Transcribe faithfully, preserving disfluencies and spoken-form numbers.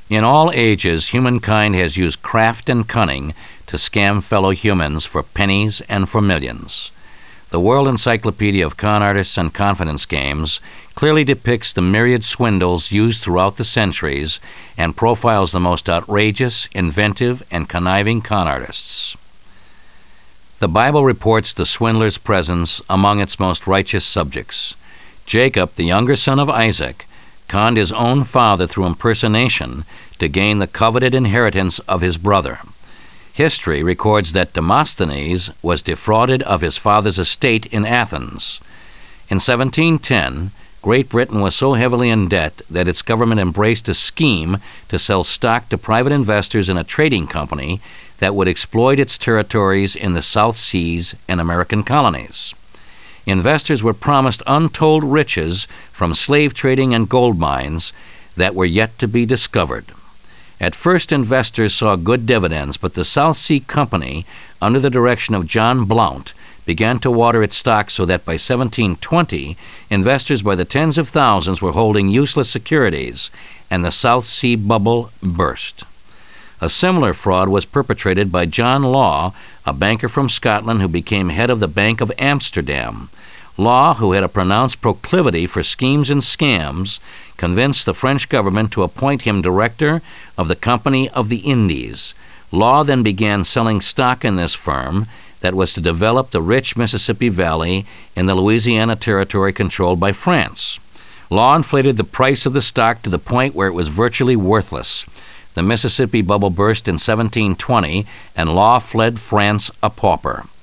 In all ages, humankind has used craft and cunning to scam fellow humans for pennies and for millions. The World Encyclopedia of Con Artists and Confidence Games clearly depicts the myriad swindles used throughout the centuries and profiles the most outrageous, inventive, and conniving con artists. The Bible reports the swindler's presence among its most righteous subjects. Jacob, the younger son of Isaac, conned his own father through impersonation to gain the coveted inheritance of his brother. History records that Demosthenes was defrauded of his father's estate in Athens. In seventeen ten, Great Britain was so heavily in debt that its government embraced a scheme to sell stock to private investors in a trading company that would exploit its territories in the South Seas and American colonies. Investors were promised untold riches from slave trading and gold mines that were yet to be discovered. At first, investors saw good dividends, but the South Sea Company, under the direction of John Blount, began to water its stock so that by seventeen twenty, investors by the tens of thousands were holding useless securities, and the South Sea bubble burst. A similar fraud was perpetrated by John Law, a banker from Scotland who became head of the Bank of Amsterdam. Law, who had a pronounced proclivity for schemes and scams, convinced the French government to appoint him director of the Company of the Indies. Law then began selling stock in this firm that was to develop the rich Mississippi Valley in the Louisiana Territory controlled by France. Law inflated the price of the stock to the point where it was virtually worthless. The Mississippi bubble burst in seventeen twenty, and Law fled France a pauper.